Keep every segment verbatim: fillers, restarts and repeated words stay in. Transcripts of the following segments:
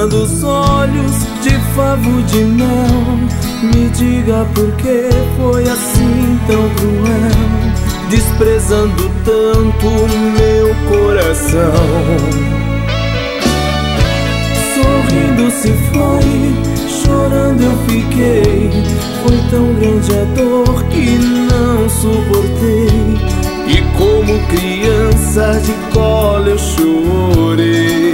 Beijando os olhos de favo de mel, me diga por que foi assim tão cruel, desprezando tanto o meu coração. Sorrindo se foi, chorando eu fiquei. Foi tão grande a dor que não suportei, e como criança de colo eu chorei.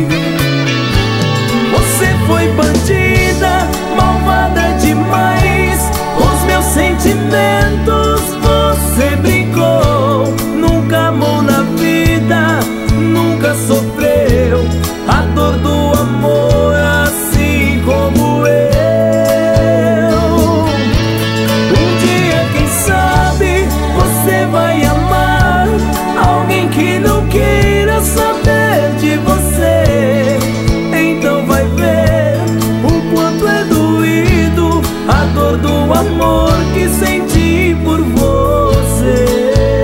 Você foi bandida, malvada demais. Os meus sentimentos você brincou. Nunca amou na vida, nunca sofreu a dor do amor assim como eu. Um dia, quem sabe, você vai amar alguém que não queira saber de você. Então vai ver o quanto é doído a dor do amor que senti por você.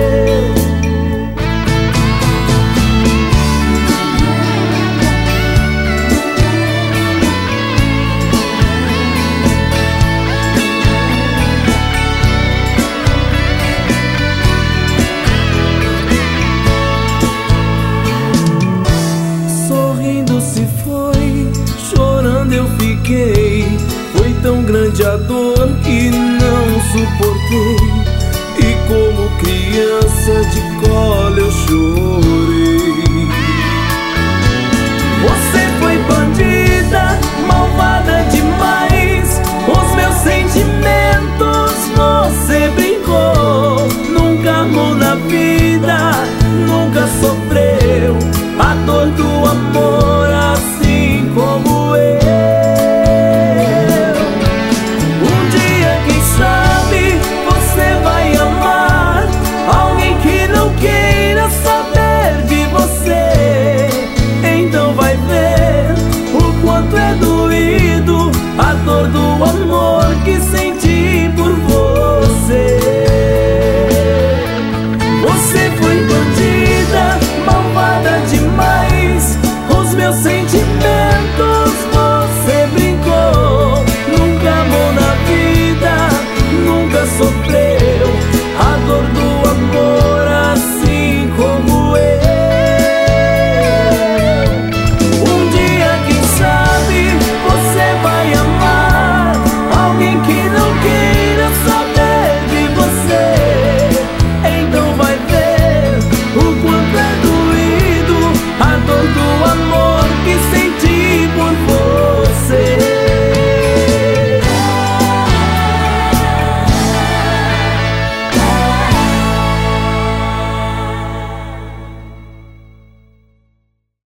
Sorrindo se foi, chorando eu fiquei. Foi tão grande a dor que não suportei, e como criança de colo eu chorei. Você foi bandida, malvada demais. Os meus sentimentos você brincou. Nunca amou na vida, nunca sofreu a dor do amor assim como eu. Um dia, quem sabe, você vai amar alguém que não queira saber de você. Então vai ver o quanto é doído a dor do amor que senti por você. Você foi bandida, malvada demais. Os meus sentimentos você brincou. Nunca amou na vida, nunca sofreu a dor do amor assim como eu. Um dia, quem sabe, você vai amar alguém que não quer